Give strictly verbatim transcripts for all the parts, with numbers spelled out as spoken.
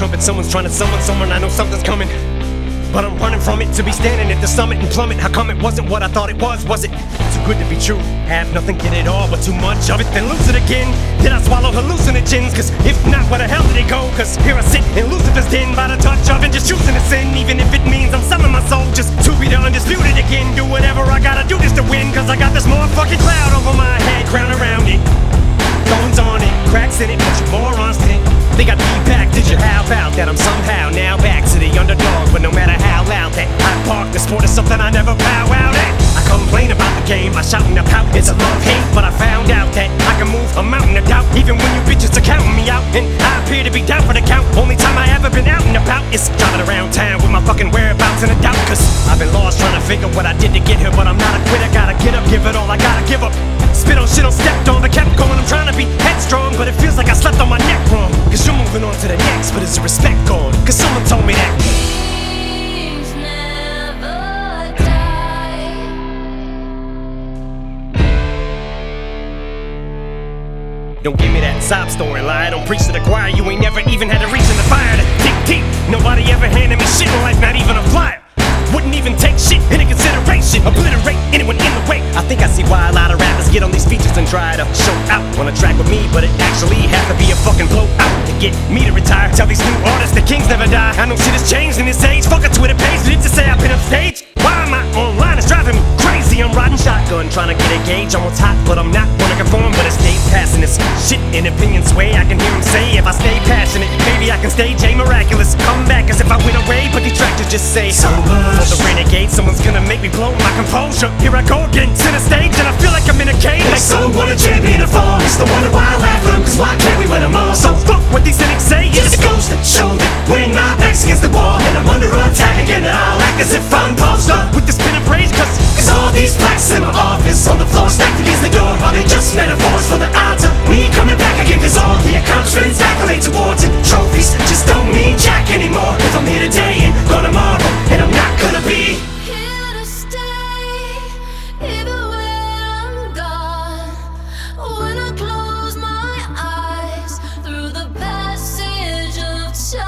trumpet, someone's trying to summon someone. I know something's coming, but I'm running from it. To be standing at the summit and plummet. How come it wasn't what I thought it was? Was it too good to be true? Have nothing, get it all, but too much of it, then lose it again. Did I swallow hallucinogens? Cause if not, where the hell did it go? Cause here I sit in Lucifer's den by the touch of it, just choosing to sin. Even if it means I'm selling my soul just to be the undisputed again. Do whatever I gotta do just to win. Cause I got this motherfucking cloud over my head, crown around it, thorns on it, cracks in it, but you morons didn't think I'd be back. Did you? How about that? I'm somehow now back to the underdog. But no matter how loud that I bark, the sport is something I never bow out at. I complain about the game, I shout and I pout, it's a love-hate. But I found out that I can move a mountain of doubt, even when you bitches are counting me out. And I appear to be down for the count. Only time I ever been out and about is driving around town with my fucking whereabouts in a doubt. Cause I've been lost trying to figure what I did to get here, but I'm not a quitter. Gotta get up, give it all I gotta give up. Spit on shit on stepped on, but kept going. I'm trying to be headstrong, but it feels like I slept on my neck wrong. Cause you're moving on to the next, but is the respect gone? Cause someone told me that Dreams never die. don't give me that sob story lie. Don't preach to the choir. You ain't never even had a reason to fire the tick tick. Nobody ever handed me shit in life, not even a flyer. Wouldn't even take shit into consideration. Obliterate anyone in the way. I think I see why a lot of rappers get on these features and try to show out on a track with me, but it actually has to be a fucking blowout to get me to retire. Tell these new artists the kings never die. I know shit has changed in this age. Fuck a Twitter page, did it to say I've been upstage? Why am I online? It's driving me crazy. I'm riding shotgun, trying to get a gauge on what's hot, but I'm not wanna conform. But it stays passing this shit in opinions way. I can hear him say, if I stay passionate, maybe I can stay J Miraculous. Come back as if I went away, but detractors just say so much. For the renegade, someone's gonna make me blow my composure. Here I go again, center stage, and I feel like I'm in a cage. Like someone a champion of fall. It's the wonder why I laugh at them, cause why can't we win them all? So fuck what these cynics say. Just goes to show that when my back's against the wall and I'm under attack again, and I'll act as if I'm paused up with this pen and praise, cause Cause all these plaques in my office on the floor stacked against the door, are they just metaphors for the odds of me coming back again? Cause all the accomplishments, accolades, awards, and trophies just don't mean jack anymore. If I'm here today and gone tomorrow, and I'm not gonna be Here to stay, even when I'm gone. When I close my eyes through the passage of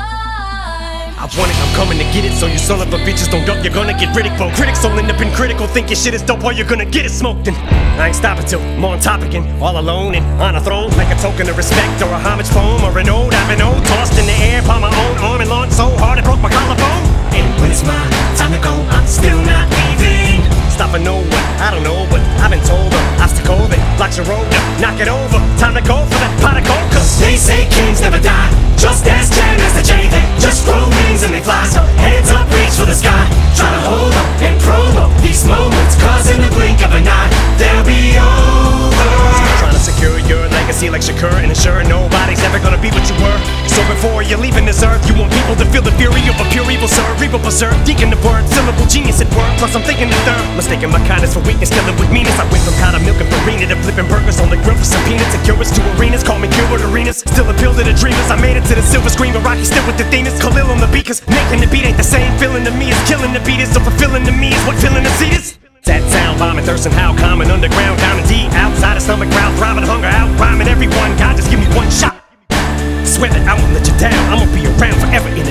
time. I want it, I'm coming to get it. So you son of a bitches don't duck, you're gonna get ridiculed. Critics all end up in critical, think your shit is dope, or you're gonna get it smoked. And I ain't stopping till I'm on top again, all alone and on a throne, like a token of respect or a homage poem or an ode. I've been old, tossed in the air by my own arm and launched so hard it broke my collarbone. And when it's my time to go, I'm still not leaving. Stop and know what? I don't know, but I've been told an obstacle that blocks your road. Knock it over, time to go for that pot of gold. Cause They say kings never die, just as Jan as the J. They just grow wings and they fly, so hands up, reach for the sky. Try to hold up and promote these moments, cause in the blink of an eye, they'll be over. trying to secure your legacy like Shakur and ensure nobody's ever gonna be what you were. So before you're leaving this earth, you want people to feel the fury of a pure evil cerebral berserk. Deacon the word, syllable genius at work. Plus I'm thinking the third, mistaking my kindness for weakness, killing with meanness. I went from kind of milk and farina to flipping burgers on the grill for some peanuts. And curious to arenas, call me Gilbert Arenas. Still appeal to the dreamers, I made it to the silver screen, but Rocky still with the themes. Khalil on the beat, cause making the beat ain't the same feeling to me as killing the beat is. So fulfilling to me is what filling the seat is. That sound, bombing, thirsting, how common, underground, down and deep, outside of stomach, ground, thriving, hunger, out, rhyming everyone. God, just give me one shot. Swear that I won't let you down, I'ma be around forever.